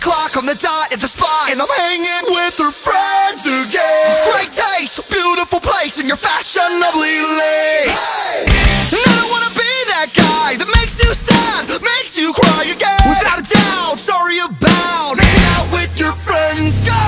o'clock on the dot at the spot, and I'm hanging with her friends again. Great taste, beautiful place, and you're fashionably late. Hey! And I don't wanna be that guy that makes you sad, makes you cry again. Without a doubt, sorry about making out with your friends. Go!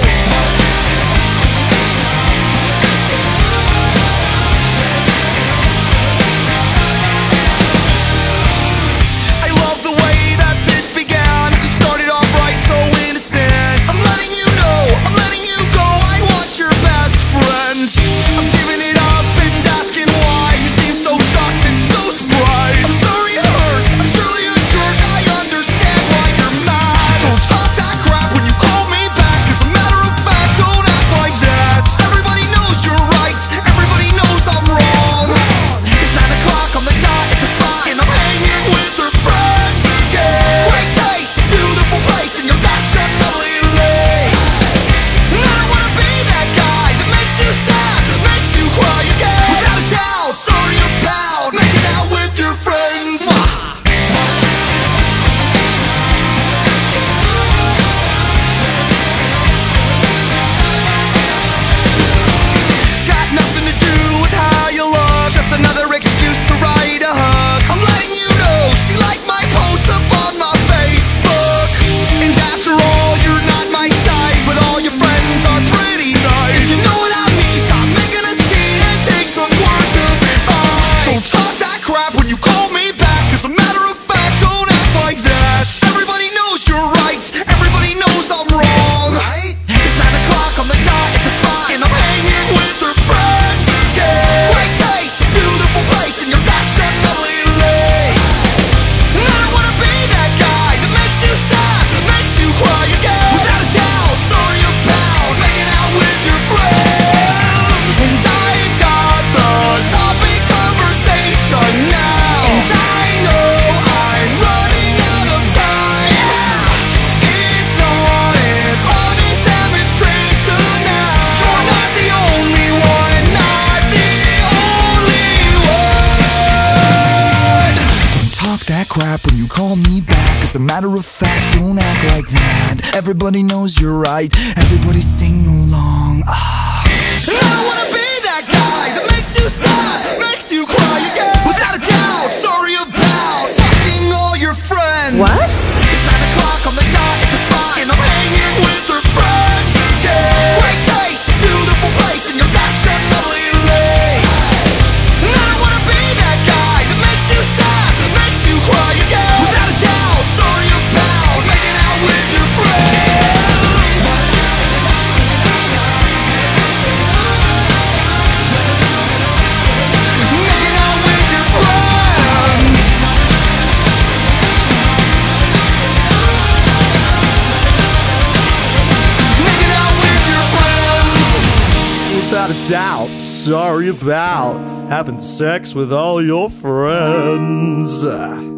I'm giving it up and asking why you seem so shocked and so surprised. I'm sorry it hurts, I'm surely a jerk, I understand why you're mad. Don't talk that crap when you call me back, as a matter of fact, don't act like that. Everybody knows you're right, everybody knows I'm wrong. It's 9 o'clock on the dot at the spot, and I'm hanging with her friends again. Great taste, beautiful place, and you're fashionably late. And I don't wanna be that guy that makes you sad, makes you cry again. Without a doubt, sorry about making out with your friends. It's got nothing to do with how you look, just another excuse to write a hug. I'm letting you know she liked my post up on my Facebook. And after all, you're not my type, but all your friends are pretty nice. You know what I mean? Stop making a scene and take some words of advice. Don't talk that crap when you call me back, as a matter of fact, don't act like that. Everybody knows you're right, everybody knows I'm wrong. It's 9 o'clock on the dot at the spot, and I'm hanging with her friends again. Great taste, beautiful place, and you're fashionably late. And I don't wanna be that guy that makes you sad, makes you cry again. Without a doubt, sorry about making out with your friends. And I've got the topic conversation now, and I know I'm running out of time. Yeah, it's not an honest demonstration now. You're not the only one, not the only one. Don't talk that crap when you call me back, as a matter of fact, don't act like that. Everybody knows you're right, everybody sing along. And I don't wanna be that guy that makes you sad, makes you cry again. Without a doubt, sorry about fucking all your friends. What? It's 9 o'clock on the dot at the spot, and I'm hanging with her friends again. Great taste, beautiful place, and you're fashionably late. And I don't wanna be that guy that makes you sad, makes you cry again. Without a doubt, sorry about making out with your friends. Making out with your friends. Making out with your friends. Without a doubt, sorry about having sex with all your friends.